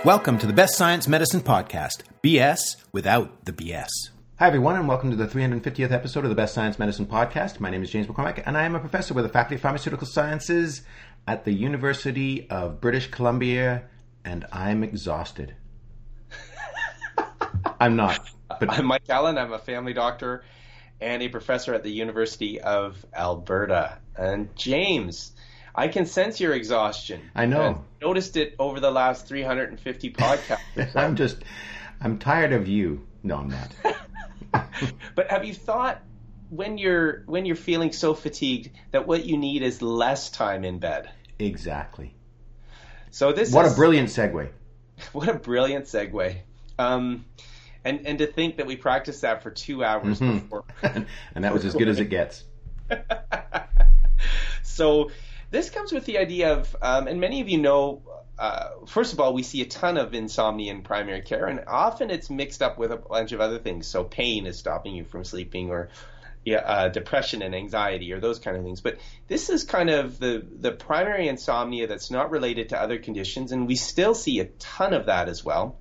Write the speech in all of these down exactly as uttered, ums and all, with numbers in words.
Welcome to the Best Science Medicine Podcast, B S without the B S. Hi everyone, and welcome to the three hundred fiftieth episode of the Best Science Medicine Podcast. My name is James McCormack, and I am a professor with the Faculty of Pharmaceutical Sciences at the University of British Columbia, and I'm exhausted. I'm not. But I'm Mike Allen. I'm a family doctor and a professor at the University of Alberta. And James, I can sense your exhaustion. I know. I've noticed it over the last three hundred fifty podcasts. I'm just, I'm tired of you. No, I'm not. But have you thought when you're when you're feeling so fatigued that what you need is less time in bed? Exactly. So this what is, a brilliant segue. What a brilliant segue. Um, and and to think that we practiced that for two hours mm-hmm. before, and that was as good as it gets. So this comes with the idea of, um, and many of you know, uh, first of all, we see a ton of insomnia in primary care, and often it's mixed up with a bunch of other things. So pain is stopping you from sleeping, or yeah, uh, depression and anxiety, or those kind of things. But this is kind of the, the primary insomnia that's not related to other conditions, and we still see a ton of that as well.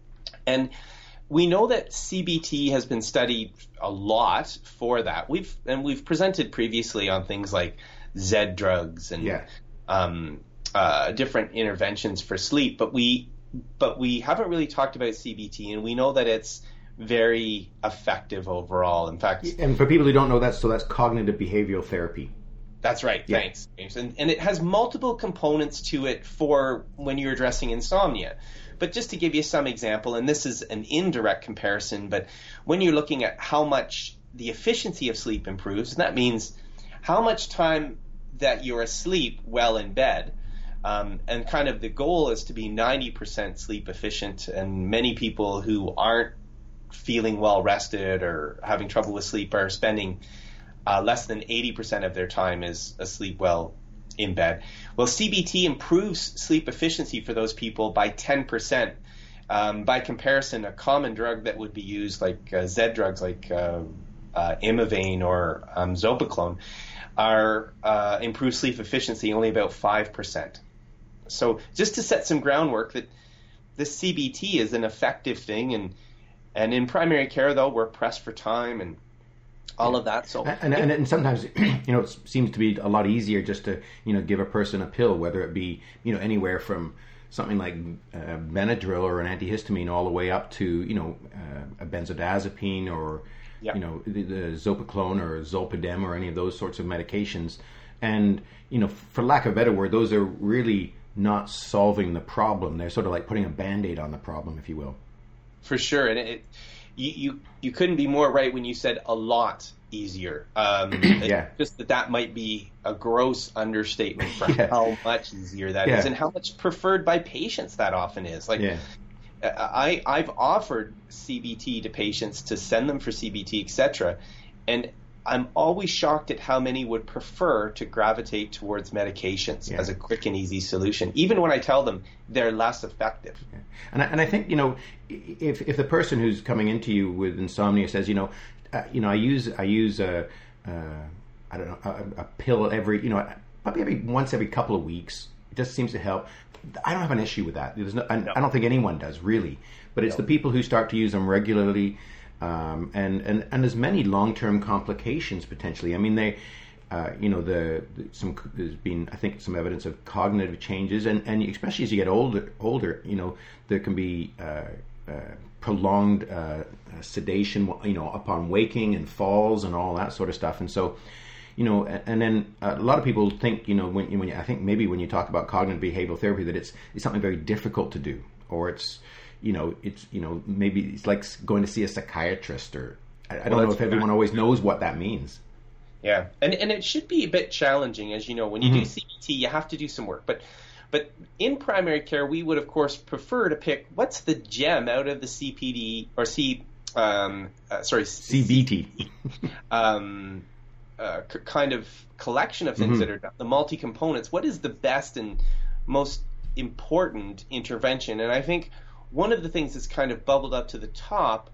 And we know that C B T has been studied a lot for that. We've and we've presented previously on things like Z drugs and yeah. um, uh, different interventions for sleep, but we but we haven't really talked about C B T, and we know that it's very effective overall. In fact, and for people who don't know that, so that's cognitive behavioral therapy. That's right. Yeah. Thanks, James. And, and it has multiple components to it for when you're addressing insomnia. But just to give you some example, and this is an indirect comparison, but when you're looking at how much the efficiency of sleep improves, and that means how much time that you're asleep well in bed, um, and kind of the goal is to be ninety percent sleep efficient, and many people who aren't feeling well rested or having trouble with sleep are spending uh, less than eighty percent of their time is asleep well in bed. Well, C B T improves sleep efficiency for those people by ten percent. Um, by comparison, a common drug that would be used, like uh, Z drugs like uh, uh, Imivane or um, Zopiclone, are uh, improve sleep efficiency only about five percent. So just to set some groundwork that this C B T is an effective thing, and and in primary care, though, we're pressed for time and all of that. So and, and, and sometimes, you know, it seems to be a lot easier just to, you know, give a person a pill, whether it be, you know, anywhere from something like uh, Benadryl or an antihistamine all the way up to, you know, uh, a benzodiazepine or, yeah. you know, the, the Zopiclone or Zolpidem or any of those sorts of medications. And, you know, for lack of a better word, those are really not solving the problem. They're sort of like putting a Band-Aid on the problem, if you will. For sure. And it, you, you, you couldn't be more right when you said a lot easier. Um, yeah. Just that that might be a gross understatement for yeah. how much easier that yeah. is, and how much preferred by patients that often is. Like, yeah. I, I've offered C B T to patients to send them for C B T, et cetera, and I'm always shocked at how many would prefer to gravitate towards medications yeah. as a quick and easy solution, even when I tell them they're less effective. Yeah. And I, and I think, you know, if if the person who's coming into you with insomnia says, you know, uh, you know, I use I use a uh, I don't know a, a pill every, you know, probably every once every couple of weeks. It just seems to help. I don't have an issue with that. There's no, I, no. I don't think anyone does really, but it's no. the people who start to use them regularly. Um, and, and, and there's many long-term complications potentially. I mean, they, uh, you know, the, the some there's been I think some evidence of cognitive changes, and, and especially as you get older, older, you know, there can be uh, uh, prolonged uh, sedation, you know, upon waking and falls and all that sort of stuff. And so, you know, and, and then a lot of people think, you know, when when you, I think maybe when you talk about cognitive behavioral therapy, that it's it's something very difficult to do, or it's you know, it's, you know, maybe it's like going to see a psychiatrist, or I, I don't well, know if everyone always knows what that means. Yeah, and and it should be a bit challenging, as you know, when you mm-hmm. do C B T, you have to do some work. But but in primary care, we would of course prefer to pick what's the gem out of the C P D or C, um, uh, sorry, C B T, um, uh, c- kind of collection of things mm-hmm. that are the multi-components. What is the best and most important intervention? And I think one of the things that's kind of bubbled up to the top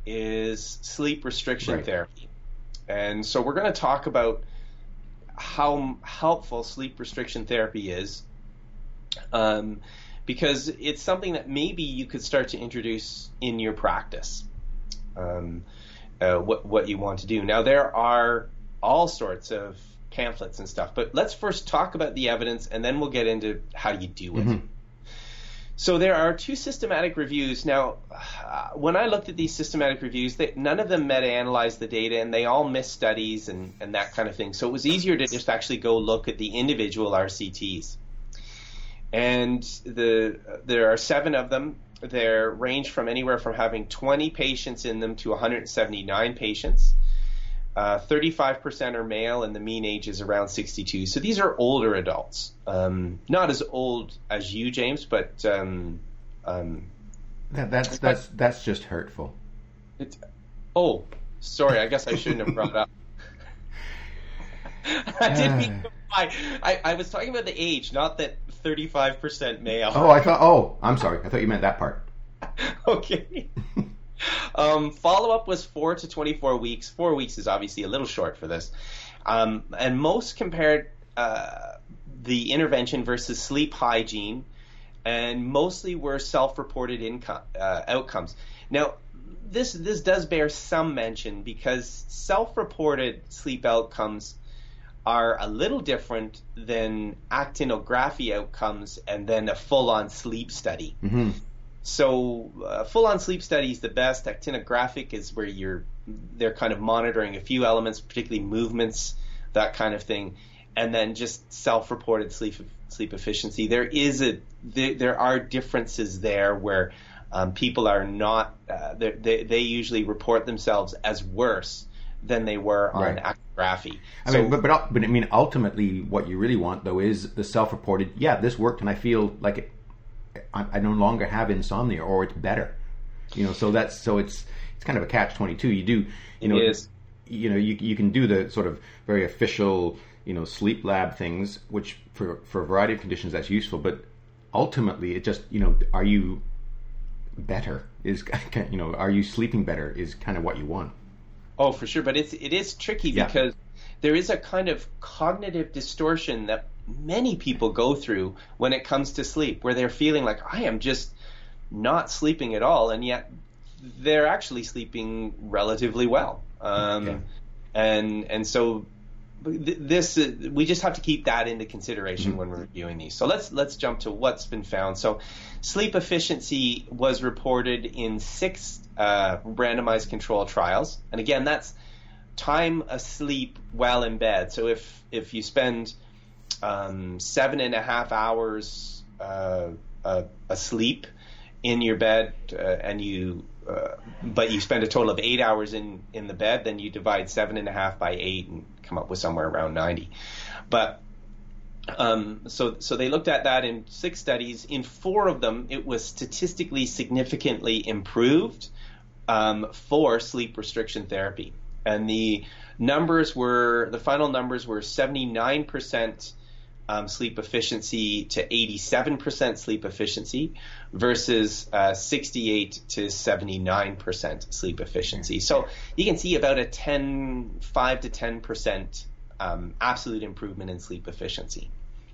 is sleep restriction right. therapy. And so we're going to talk about how helpful sleep restriction therapy is. Um, because it's something that maybe you could start to introduce in your practice, um, uh, what, what you want to do. Now, there are all sorts of pamphlets and stuff, but let's first talk about the evidence, and then we'll get into how you do it. Mm-hmm. So there are two systematic reviews. Now, uh, when I looked at these systematic reviews, they, none of them meta-analyzed the data, and they all missed studies and, and that kind of thing. So it was easier to just actually go look at the individual R C Ts. And the there are seven of them. They range from anywhere from having twenty patients in them to one hundred seventy-nine patients. Uh, thirty-five percent are male, and the mean age is around sixty-two. So these are older adults. Um, not as old as you, James, but um, um, that, that's that's that's just hurtful. It's, oh, sorry. I guess I shouldn't have brought it up. I didn't mean to lie. I, I was talking about the age, not that thirty-five percent male. Oh, I thought. Oh, I'm sorry. I thought you meant that part. Okay. Um, follow-up was four to twenty-four weeks. Four weeks is obviously a little short for this. Um, and most compared uh, the intervention versus sleep hygiene, and mostly were self-reported income, uh, outcomes. Now, this this does bear some mention because self-reported sleep outcomes are a little different than actinography outcomes and then a full-on sleep study. Mm-hmm. So uh, full-on sleep study is the best. Actinographic is where you're they're kind of monitoring a few elements, particularly movements, that kind of thing, and then just self-reported sleep sleep efficiency. There is a there, there are differences there where um, people are not uh, they they usually report themselves as worse than they were on right. actinography. I so, mean, but, but but I mean, ultimately, what you really want though is the self-reported. Yeah, this worked, and I feel like it. I, I no longer have insomnia, or it's better, you know. So that's so it's it's kind of a catch twenty-two. You do, you know, it is. you know, you you can do the sort of very official, you know, sleep lab things, which for for a variety of conditions that's useful. But ultimately, it just, you know, are you better? Is you know, are you sleeping better? Is kind of what you want. Oh, for sure, but it's it is tricky yeah. because there is a kind of cognitive distortion that many people go through when it comes to sleep, where they're feeling like, I am just not sleeping at all, and yet they're actually sleeping relatively well. Um, okay. And and so th- this uh, we just have to keep that into consideration mm-hmm. when we're reviewing these. So let's let's jump to what's been found. So sleep efficiency was reported in six uh, randomized control trials, and again, that's time asleep while in bed. So if if you spend um, seven and a half hours uh, uh, asleep in your bed, uh, and you uh, but you spend a total of eight hours in in the bed, then you divide seven and a half by eight and come up with somewhere around ninety. But um, so so they looked at that in six studies. In four of them, it was statistically significantly improved um, for sleep restriction therapy. And the numbers were, the final numbers were seventy-nine percent um, sleep efficiency to eighty-seven percent sleep efficiency versus uh, sixty-eight to seventy-nine percent sleep efficiency. So you can see about a ten, five to ten percent um, absolute improvement in sleep efficiency.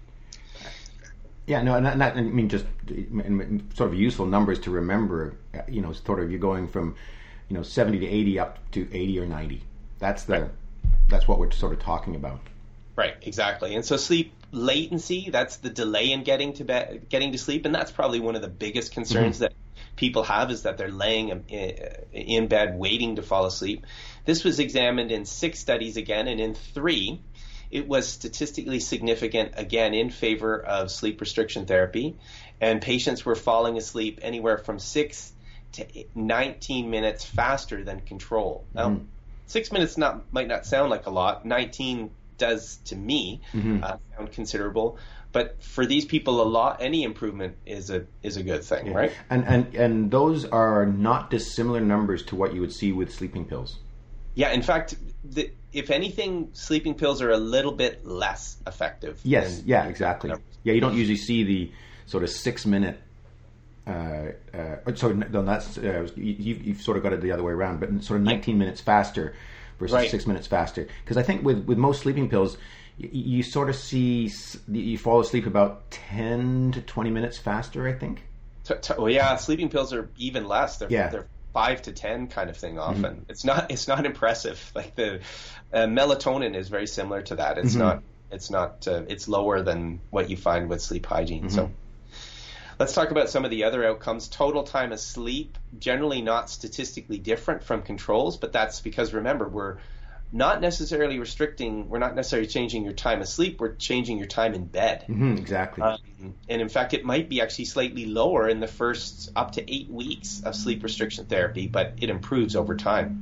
Yeah, no, and that, I mean, just sort of useful numbers to remember, you know, sort of you're going from, you know, seventy to eighty up to eighty or ninety. That's the, right. That's what we're sort of talking about. Right, exactly. And so sleep latency, that's the delay in getting to bed, getting to sleep, and that's probably one of the biggest concerns mm-hmm. that people have, is that they're laying in bed waiting to fall asleep. This was examined in six studies again, and in three, it was statistically significant, again, in favor of sleep restriction therapy, and patients were falling asleep anywhere from six to nineteen minutes faster than control. Now, mm-hmm. six minutes not might not sound like a lot. nineteen does to me mm-hmm. uh, sound considerable, but for these people, a lot, any improvement is a is a good thing, yeah. right? And and and those are not dissimilar numbers to what you would see with sleeping pills. Yeah, in fact, the, if anything, sleeping pills are a little bit less effective. Yes, than, yeah, exactly. Numbers. Yeah, you don't usually see the sort of six minute. Uh, uh, so no, that's uh, you, you've sort of got it the other way around, but sort of nineteen minutes faster versus right. six minutes faster. Because I think with, with most sleeping pills, you, you sort of see you fall asleep about ten to twenty minutes faster, I think. T- t- well, yeah, sleeping pills are even less. They're, yeah. they're five to ten kind of thing often. Mm-hmm. It's not it's not impressive. Like the uh, melatonin is very similar to that. It's mm-hmm. not it's not uh, it's lower than what you find with sleep hygiene. Mm-hmm. So let's talk about some of the other outcomes. Total time of sleep, generally not statistically different from controls, but that's because, remember, we're not necessarily restricting, we're not necessarily changing your time of sleep, we're changing your time in bed. Mm-hmm, exactly. Um, and in fact, it might be actually slightly lower in the first up to eight weeks of sleep restriction therapy, but it improves over time.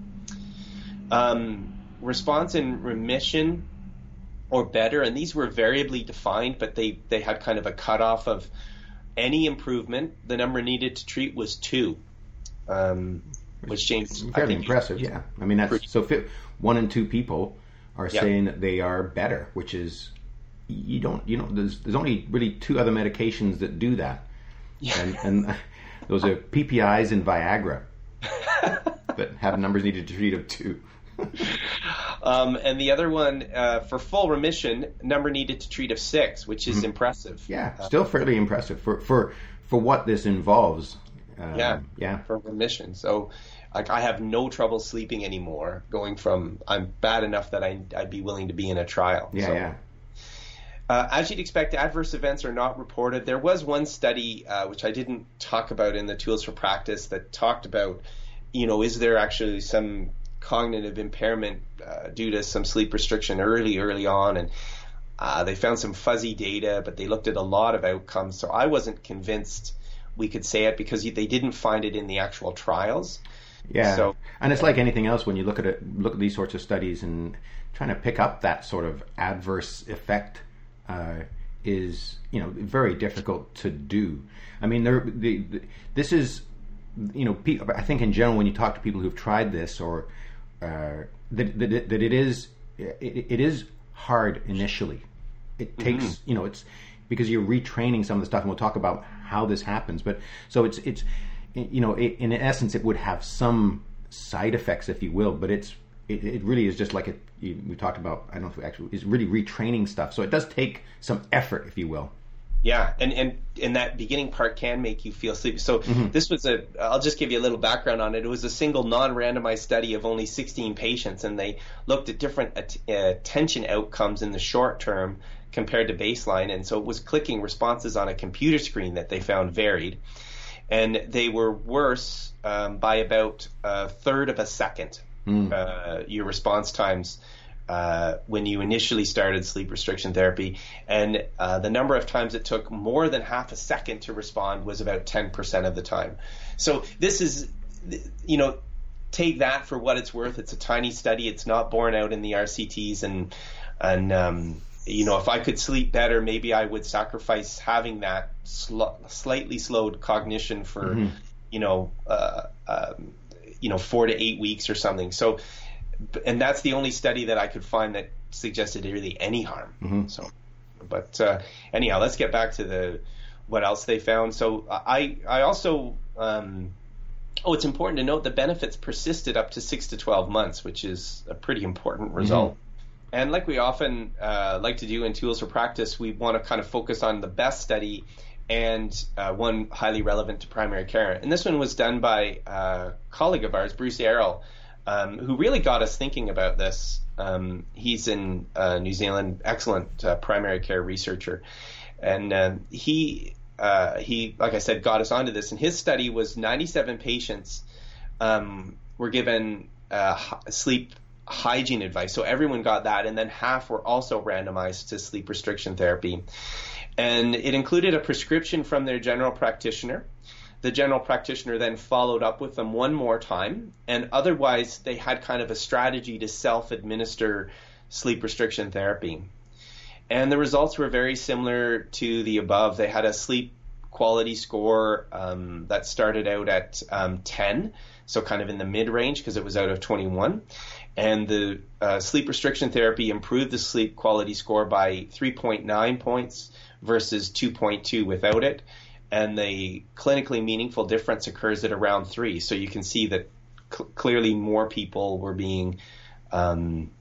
Um, response in remission or better, and these were variably defined, but they, they had kind of a cutoff of any improvement. The number needed to treat was two, um, which James, fairly I think, impressive. Yeah, I mean that's pretty, so. Fi- one in two people are yeah. saying that they are better, which is you don't you know there's there's only really two other medications that do that, yeah. and and those are P P Is and Viagra that have numbers needed to treat of two. um, and the other one uh, for full remission, number needed to treat of six, which is mm-hmm. impressive. Yeah, still fairly impressive for for for what this involves. Um, yeah, yeah, for remission. So, like, I have no trouble sleeping anymore. Going from I'm bad enough that I, I'd be willing to be in a trial. Yeah, so, yeah. Uh, as you'd expect, adverse events are not reported. There was one study uh, which I didn't talk about in the Tools for Practice that talked about, you know, is there actually some cognitive impairment uh, due to some sleep restriction early, early on, and uh, they found some fuzzy data, but they looked at a lot of outcomes. So I wasn't convinced we could say it because they didn't find it in the actual trials. Yeah, so, and it's like anything else when you look at it, look at these sorts of studies and trying to pick up that sort of adverse effect uh, is, you know, very difficult to do. I mean, there, the, the, this is, you know, I think in general when you talk to people who've tried this or uh, that, that that it is it, it is hard initially. It takes mm-hmm. you know it's because you're retraining some of the stuff, and we'll talk about how this happens. But so it's it's you know it, in essence it would have some side effects, if you will, but it's it, it really is just like it, we talked about. I don't know if we actually is really retraining stuff. So it does take some effort, if you will. Yeah, and, and and that beginning part can make you feel sleepy. So mm-hmm. this was a, I'll just give you a little background on it. It was a single non-randomized study of only sixteen patients, and they looked at different at, uh, attention outcomes in the short term compared to baseline. And so it was clicking responses on a computer screen that they found varied. And they were worse um, by about a third of a second, mm. uh, your response times. Uh, when you initially started sleep restriction therapy, and uh, the number of times it took more than half a second to respond was about ten percent of the time. So this is, you know, take that for what it's worth. It's a tiny study. It's not borne out in the R C Ts, and and um, you know, if I could sleep better, maybe I would sacrifice having that sl- slightly slowed cognition for, mm-hmm. you know, uh, um, you know, four to eight weeks or something. So. And that's the only study that I could find that suggested really any harm. Mm-hmm. So, but uh, anyhow, let's get back to the what else they found. So I I also um, oh, it's important to note the benefits persisted up to six to twelve months, which is a pretty important result. Mm-hmm. And like we often uh, like to do in Tools for Practice, we want to kind of focus on the best study and uh, one highly relevant to primary care. And this one was done by a colleague of ours, Bruce Errol. Um, who really got us thinking about this. Um, he's in uh, New Zealand, excellent uh, primary care researcher, and uh, he uh, he, like I said, got us onto this. And his study was ninety-seven patients um, were given uh, sleep hygiene advice, so everyone got that, and then half were also randomized to sleep restriction therapy, and it included a prescription from their general practitioner. The general practitioner then followed up with them one more time, and otherwise they had kind of a strategy to self-administer sleep restriction therapy. And the results were very similar to the above. They had a sleep quality score um, that started out at um, ten, so kind of in the mid-range because it was out of twenty-one. And the uh, sleep restriction therapy improved the sleep quality score by three point nine points versus two point two without it. And the clinically meaningful difference occurs at around three. So you can see that cl- clearly more people were being um,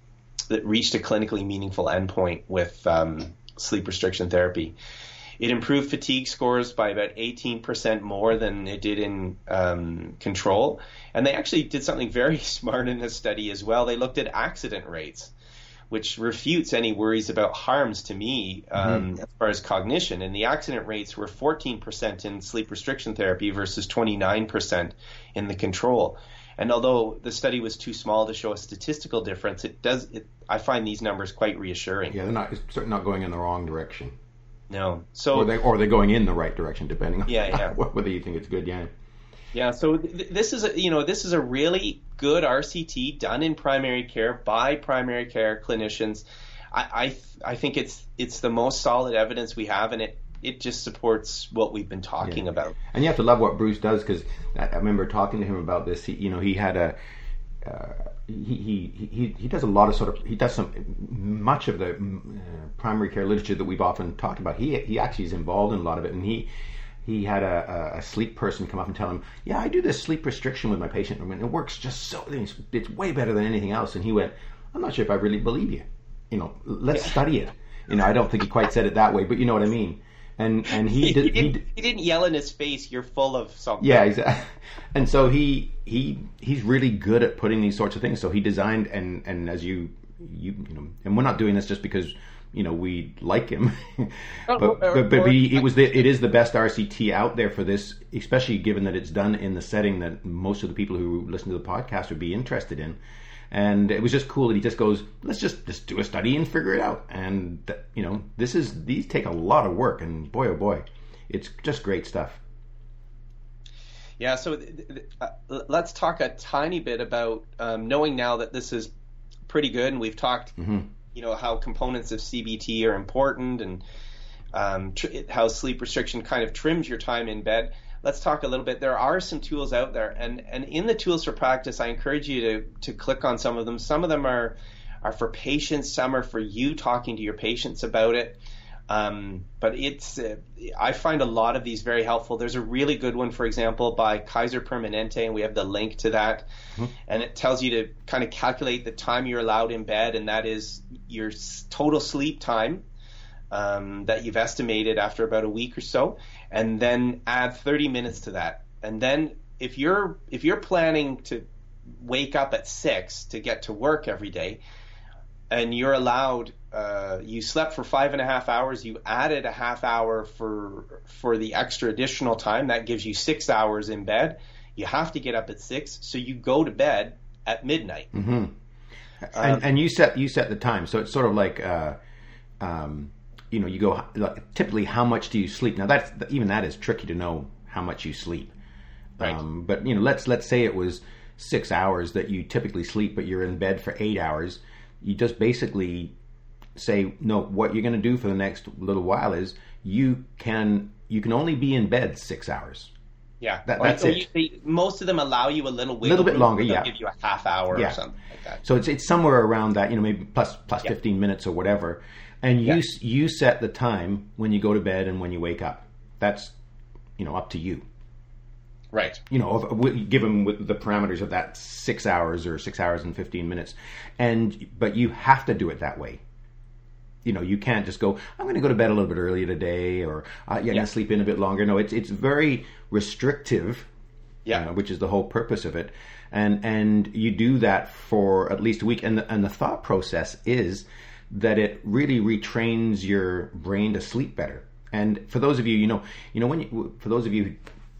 that reached a clinically meaningful endpoint with um, sleep restriction therapy. It improved fatigue scores by about eighteen percent more than it did in um, control. And they actually did something very smart in this study as well. They looked at accident rates, which refutes any worries about harms to me um, mm-hmm. as far as cognition. And the accident rates were fourteen percent in sleep restriction therapy versus twenty-nine percent in the control. And although the study was too small to show a statistical difference, it does. It, I find these numbers quite reassuring. Yeah, they're not. It's certainly not going in the wrong direction. No. So or they or they're going in the right direction, depending on yeah, yeah. whether you think it's good. Yeah. Yeah. So th- this is a you know this is a really good R C T done in primary care by primary care clinicians. I I, th- I think it's it's the most solid evidence we have, and it. It just supports what we've been talking yeah. about. And you have to love what Bruce does, because I, I remember talking to him about this. He, you know, he had a uh, he, he he he does a lot of sort of he does some much of the uh, primary care literature that we've often talked about. He he actually is involved in a lot of it, and he he had a, a sleep person come up and tell him, "Yeah, I do this sleep restriction with my patient, and it works just so it's, it's way better than anything else." And he went, "I'm not sure if I really believe you. You know, let's yeah. study it." You know, I don't think he quite said it that way, but you know what I mean. And and he did, he, didn't, he, he didn't yell in his face, "You're full of something." Yeah, exactly. And so he he he's really good at putting these sorts of things. So he designed and and as you you you know, and we're not doing this just because you know we like him, oh, but, or, but but or, he, it was the, it is the best R C T out there for this, especially given that it's done in the setting that most of the people who listen to the podcast would be interested in. And it was just cool that he just goes, let's just, just do a study and figure it out. And, you know, this is, these take a lot of work, and boy, oh boy, it's just great stuff. Yeah. So uh, let's talk a tiny bit about um, knowing now that this is pretty good. And we've talked, mm-hmm. you know, how components of C B T are important, and um, tr- how sleep restriction kind of trims your time in bed. Let's talk a little bit. There are some tools out there, and, and in the tools for practice, I encourage you to to click on some of them. Some of them are are for patients. Some are for you talking to your patients about it. Um, but it's uh, I find a lot of these very helpful. There's a really good one, for example, by Kaiser Permanente, and we have the link to that. Mm-hmm. And it tells you to kind of calculate the time you're allowed in bed, and that is your total sleep time um, that you've estimated after about a week or so. And then add thirty minutes to that. And then if you're if you're planning to wake up at six to get to work every day, and you're allowed, uh, you slept for five and a half hours, you added a half hour for for the extra additional time, that gives you six hours in bed. You have to get up at six, so you go to bed at midnight. Mm-hmm. Um, and, and you set you set the time, so it's sort of like. Uh, um, You know, you go like, typically. How much do you sleep? Now, that's even that is tricky to know how much you sleep. Right. Um, but you know, let's let's say it was six hours that you typically sleep, but you're in bed for eight hours. You just basically say, no. What you're going to do for the next little while is you can you can only be in bed six hours. Yeah, that, or, that's or it. You, they, most of them allow you a little wiggle little bit room, longer. They'll Yeah, give you a half hour yeah. or something like that. So it's it's somewhere around that. You know, maybe plus plus yeah. fifteen minutes or whatever. And you yeah. you set the time when you go to bed and when you wake up. That's, you know, up to you. Right. You know, given with the parameters of that six hours or six hours and fifteen minutes, and but you have to do it that way. You know, you can't just go, I'm going to go to bed a little bit earlier today, or uh, yeah, I'm yeah. going to sleep in a bit longer. No, it's it's very restrictive. Yeah. Uh, which is the whole purpose of it, and and you do that for at least a week, and the, and the thought process is that it really retrains your brain to sleep better. And for those of you, you know, you know when you, for those of you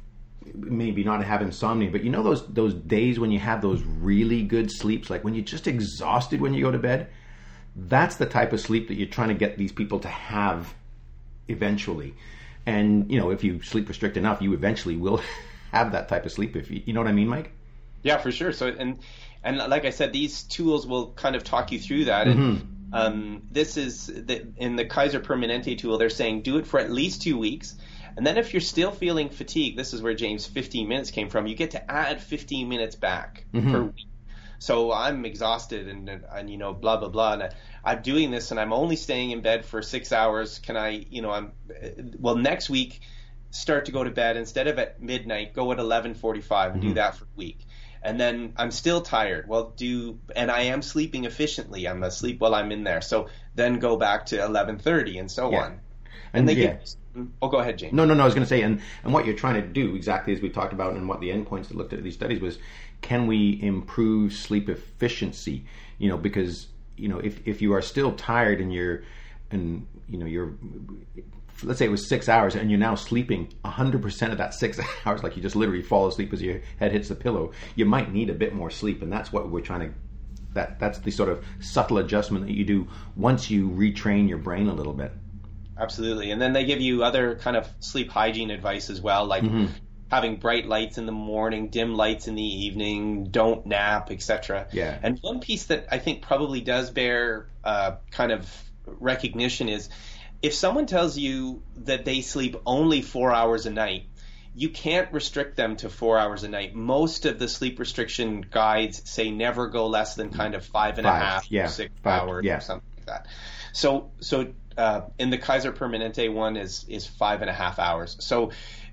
who maybe not have insomnia, but you know those those days when you have those really good sleeps, like when you're just exhausted when you go to bed, that's the type of sleep that you're trying to get these people to have eventually. And you know, if you sleep restrict enough, you eventually will have that type of sleep. If you, you know what I mean, Mike? Yeah, for sure. So and and like I said, these tools will kind of talk you through that. And mm-hmm. Um, this is the, in the Kaiser Permanente tool. They're saying do it for at least two weeks, and then if you're still feeling fatigued, this is where James' fifteen minutes came from. You get to add fifteen minutes back mm-hmm. per week. So I'm exhausted and, and and you know blah blah blah, and I'm doing this, and I'm only staying in bed for six hours. Can I, you know, I'm well next week start to go to bed instead of at midnight, go at eleven forty-five and mm-hmm. do that for a week. and then I'm still tired. Well, do and I am sleeping efficiently. I'm asleep while I'm in there. So then go back to eleven thirty and so yeah. on. And, and they yeah. give, oh, go ahead, James. No, no, no. I was going to say, and and what you're trying to do, exactly as we talked about, and what the endpoints that looked at these studies was, can we improve sleep efficiency? You know, because you know if if you are still tired and you're and you know you're let's say it was six hours and you're now sleeping one hundred percent of that six hours, like you just literally fall asleep as your head hits the pillow, you might need a bit more sleep. And that's what we're trying to, that that's the sort of subtle adjustment that you do once you retrain your brain a little bit. Absolutely. And then they give you other kind of sleep hygiene advice as well, like mm-hmm. having bright lights in the morning, dim lights in the evening, don't nap, et cetera. Yeah. And one piece that I think probably does bear uh, kind of recognition is, if someone tells you that they sleep only four hours a night, you can't restrict them to four hours a night. Most of the sleep restriction guides say never go less than kind of five and five, a half, yeah, six five, hours yeah. or something like that. So, so uh, in the Kaiser Permanente one is is five and a half hours. So,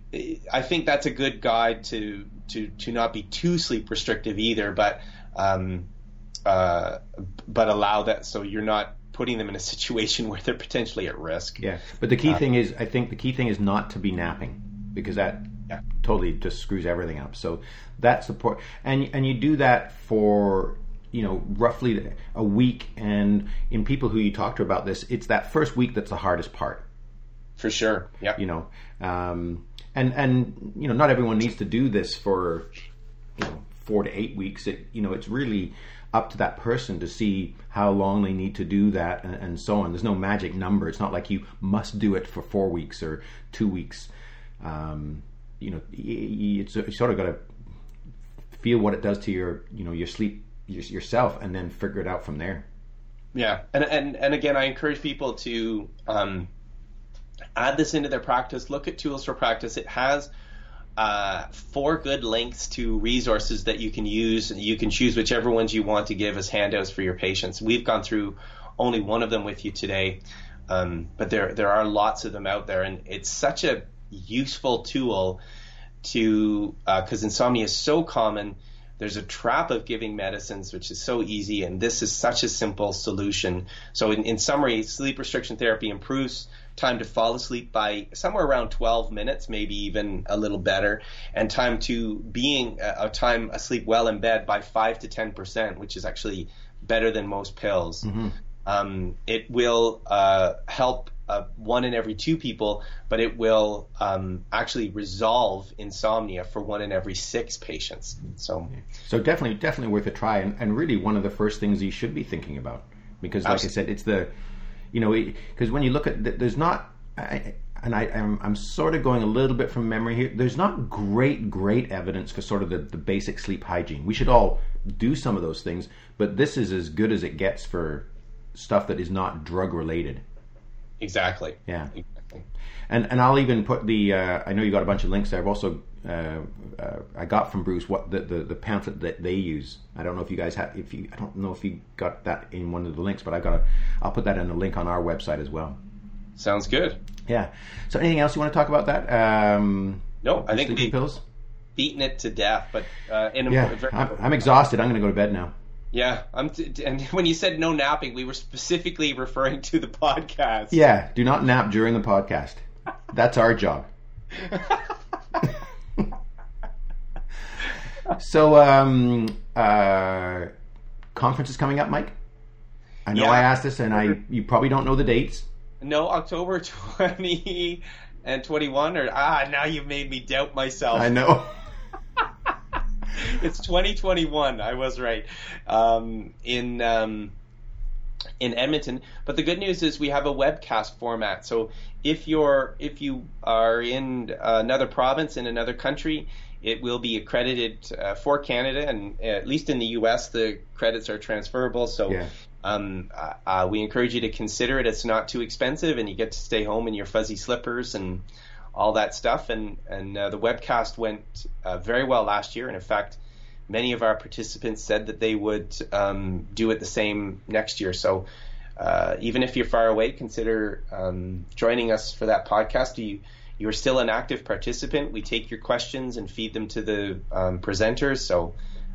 I think that's a good guide to to to not be too sleep restrictive either, but um, uh, but allow that so you're not putting them in a situation where they're potentially at risk. Yeah, but the key uh, thing is, I think the key thing is not to be napping, because that yeah. totally just screws everything up. So that's the point, and and you do that for you know roughly a week. And in people who you talk to about this, it's that first week that's the hardest part. For sure. Yeah. You know, um, and and you know, not everyone needs to do this for you know four to eight weeks. It you know, it's really up to that person to see how long they need to do that, and, and so on. There's no magic number. It's not like you must do it for four weeks or two weeks. Um, you know, you, it's, you sort of got to feel what it does to your, you know, your sleep your, yourself, and then figure it out from there. Yeah, and and and again, I encourage people to um, add this into their practice. Look at Tools for Practice. It has Uh, four good links to resources that you can use. You can choose whichever ones you want to give as handouts for your patients. We've gone through only one of them with you today, um, but there there are lots of them out there, and it's such a useful tool to because uh, insomnia is so common. There's a trap of giving medicines, which is so easy, and this is such a simple solution. So in, in summary, sleep restriction therapy improves time to fall asleep by somewhere around twelve minutes, maybe even a little better, and time to being a, a time asleep well in bed by five to ten percent, which is actually better than most pills. Mm-hmm. Um, it will uh, help uh, one in every two people, but it will um, actually resolve insomnia for one in every six patients. So, so definitely, definitely worth a try, and, and really one of the first things you should be thinking about, because, like Absolutely. I said, it's the You know, because when you look at, there's not, I, and I, I'm, I'm sort of going a little bit from memory here. There's not great, great evidence for sort of the, the basic sleep hygiene. We should all do some of those things, but this is as good as it gets for stuff that is not drug related. Exactly. Yeah. Exactly. And and I'll even put the. Uh, I know you got a bunch of links there. I've also uh, uh, I got from Bruce what the, the, the pamphlet that they use. I don't know if you guys have. If you, I don't know if you got that in one of the links, but I got. A, I'll put that in a link on our website as well. Sounds good. Yeah. So anything else you want to talk about that? Um, no, I think we've pills. Beaten it to death, but uh, in a yeah, very, I'm, I'm exhausted. I'm going to go to bed now. Yeah, I'm t- and when you said no napping, we were specifically referring to the podcast. Yeah, do not nap during the podcast. That's our job. So, um, uh, conference is coming up, Mike. I know yeah. I asked this, and I you probably don't know the dates. No, October twenty and twenty-one, or ah, now you've made me doubt myself. I know. It's twenty twenty-one. I was right. Um, in um, in Edmonton, but the good news is we have a webcast format. So if you're if you are in another province in another country, it will be accredited uh, for Canada, and at least in the U S, the credits are transferable. So. Yeah. Um, uh, we encourage you to consider it. It's not too expensive, and you get to stay home in your fuzzy slippers and all that stuff. And and uh, the webcast went uh, very well last year, and in fact, many of our participants said that they would um, do it the same next year. So uh, even if you're far away, consider um, joining us for that podcast. You you're still an active participant. We take your questions and feed them to the um, presenters. So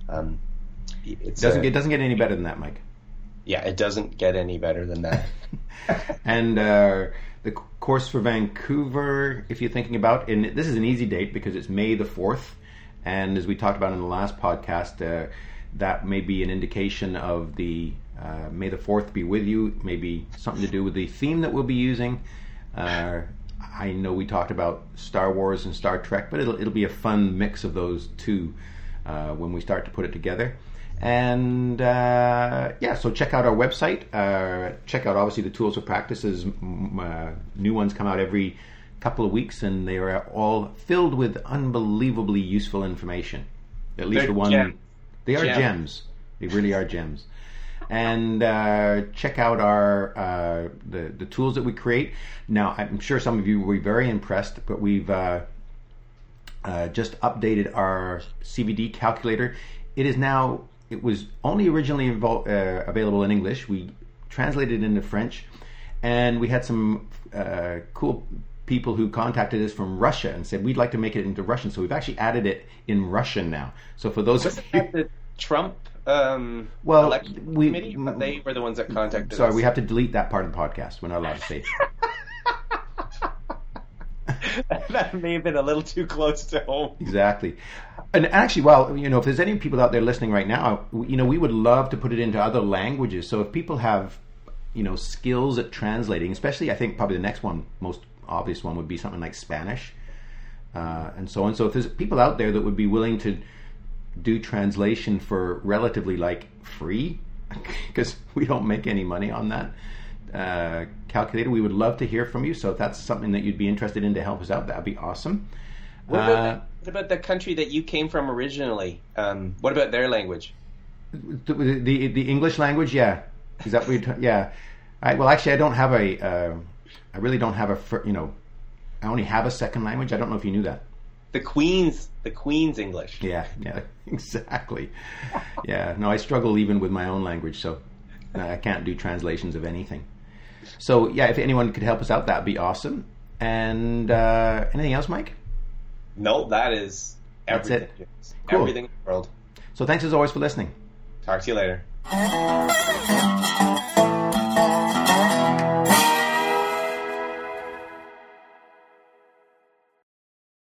Um, it doesn't, a, it doesn't get any better than that, Mike. Yeah, it doesn't get any better than that. And uh, the course for Vancouver, if you're thinking about, and this is an easy date because it's May the fourth, and as we talked about in the last podcast, uh, that may be an indication of the uh, May the fourth be with you, maybe something to do with the theme that we'll be using. Uh, I know we talked about Star Wars and Star Trek, but it'll it'll be a fun mix of those two uh, when we start to put it together. And uh, yeah, so check out our website. Uh, check out obviously the Tools of Practices. Uh, new ones come out every couple of weeks, and they are all filled with unbelievably useful information. At least They're the one, gems. they are Gems. gems. They really are gems. And uh, check out our uh, the the tools that we create. Now, I'm sure some of you will be very impressed, but we've uh, uh, just updated our C V D calculator. It is now. It was only originally invo- uh, available in English. We translated it into French, and we had some uh, cool people who contacted us from Russia and said we'd like to make it into Russian. So we've actually added it in Russian now. So for those of you, the Trump um, well, election we, committee, but they were the ones that contacted sorry, us. we have to delete that part of the podcast. We're not allowed to say it. That may have been a little too close to home. Exactly. And actually, well, you know, if there's any people out there listening right now, you know, we would love to put it into other languages. So if people have, you know, skills at translating, especially I think probably the next one, most obvious one would be something like Spanish uh, and so on. So if there's people out there that would be willing to do translation for relatively like free, because we don't make any money on that uh, calculator, we would love to hear from you. So if that's something that you'd be interested in to help us out, that'd be awesome. What about, uh, what about the country that you came from originally? Um, what about their language? The, the the English language, yeah. Is that what you're ta- yeah. I, well, actually, I don't have a. Uh, I really don't have a. fir- You know, I only have a second language. I don't know if you knew that. The Queen's, the Queen's English. Yeah, yeah, exactly. Yeah, no, I struggle even with my own language, so I can't do translations of anything. So yeah, if anyone could help us out, that'd be awesome. And uh, anything else, Mike? No, that is everything. That's it. Cool. Everything in the world. So thanks as always for listening. Talk to you later.